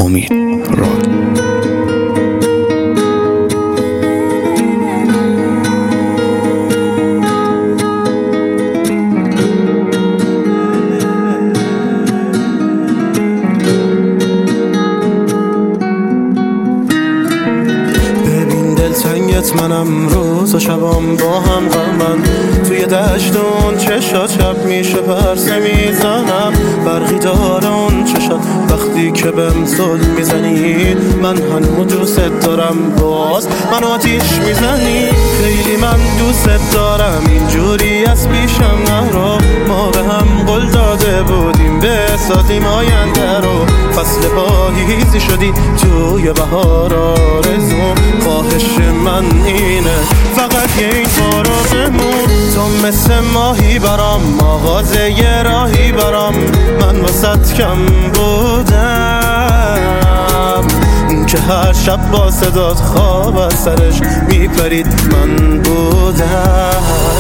امید راد. منم روز و شبام با هم غمن، توی دشت اون چشات شب میشه پرسه میزنم، برقی داره اون چشات وقتی که بهم زل میزنی، من هنو دوست دارم باز من آتیش میزنی، خیلی من دوست دارم اینجوری از پیشم نرو، ما به هم قول داده بودیم بسازیم آینده رو، فصل پاییزی شدی توی بهار آرزوم، خواهش من اینه فقط یه این کارو بمون، تو مثل ماهی برام مغازه یه راهی برام، من واسط کم بودم که هر شب با صدات خواب از سرش میپرید من بودم،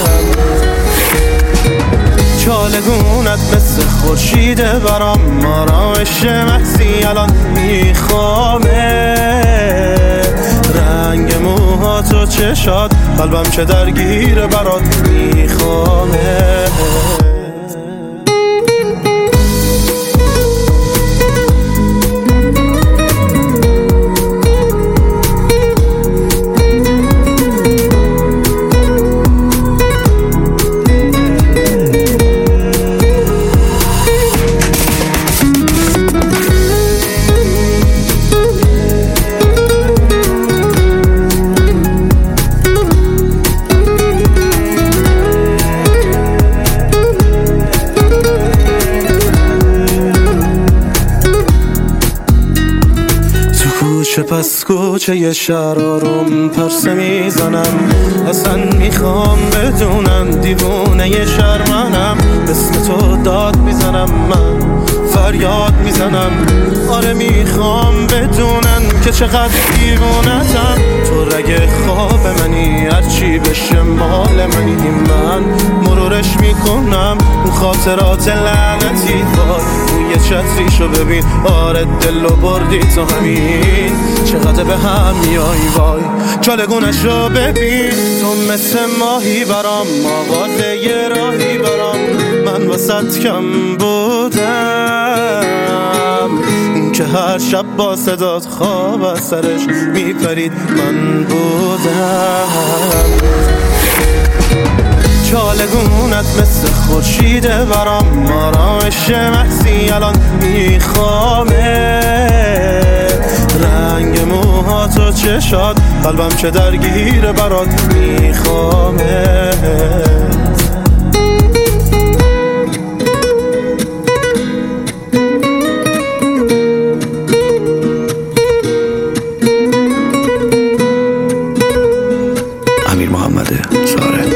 چالگونت مثل خورشیده برام، آرامش محضی الان میخوامه، رنگ موهات و چشات قلبم چه درگیر برات میخوامه. کوچه پس کوچه یه شرارم پرسه میزنم، اصلا میخوام بدونم دیوونه یه شرمنم، اسم تو داد میزنم من فریاد میزنم، آره میخوام بدونم که چقدر دیوونتم، تو رگ خواب منی هرچی بشه مال منی، من مرورش میکنم اون خاطرات لعنتی، وای اون یه چتریشو ببین، آره دلو بردی تو همین، چقدر به هم میای وای چالگونش رو ببین، تو مثل ماهی برام مغازه یه راهی برام، من واسط کم بودم که هر شب با صدات خواب از سرش میپرید من بودم، چالگونت مثل خورشیده برام، آرامش محضی الان میخوامه، رنگ موهات و چشات قلبم چه درگیر برات میخوامه. امیر محمد زاره.